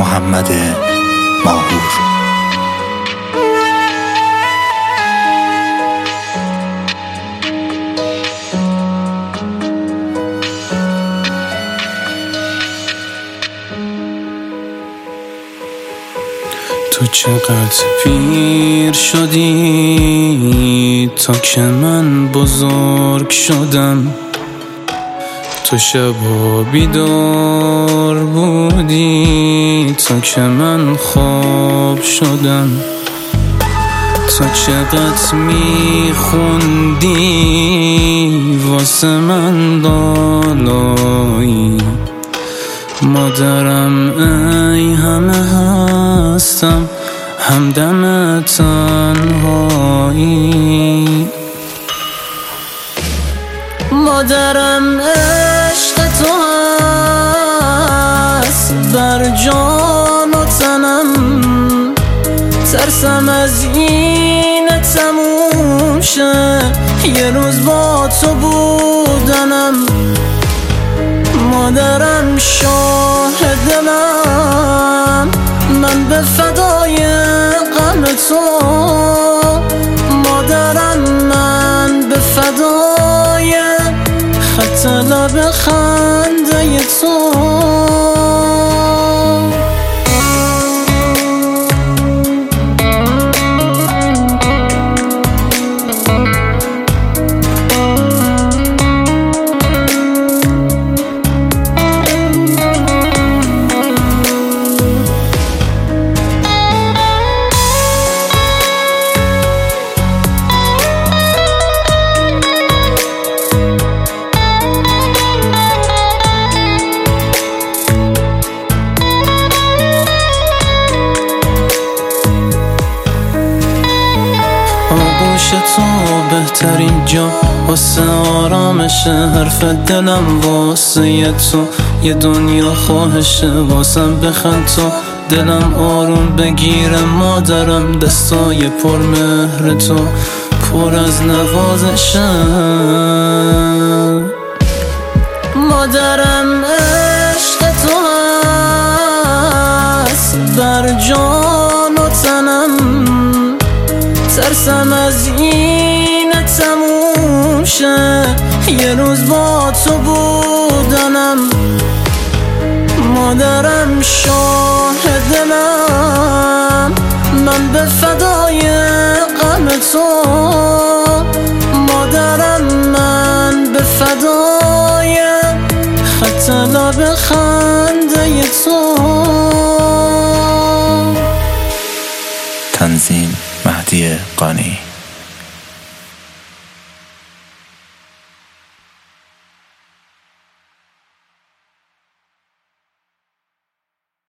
محمد ماهور. تو چقدر پیر شدی تا که من بزرگ شدم، تو شبا بیدار بودی تا که من خواب شدم. تو چقدر میخوندی واسه من لالایی، مادرم ای همه هستم همدم تنهایی. مادرم عشق تو هست بر جان و تنم، ترسم از این تموم شه یه روز با تو بودنم. مادرم شاه دلم، من به فدای غم تو. مادرم من به فدای خط لب خنده تو. آغوش تو بهترین جا واسه آرامشه، حرف دلم واسه تو یه دنیا خواهشه. واسم بخند تو دلم آروم بگیره، مادرم دستای پر مهر تو پر از نوازشه. مادرم عشق تو هست بر جان و تنم، ترسم از این تموم شه یه روز با تو بودنم. مادرم شاه دلم، من به فدای غم تو. مادرم من به فدای خط لب خنده تو. تنظیم مهدی قانی.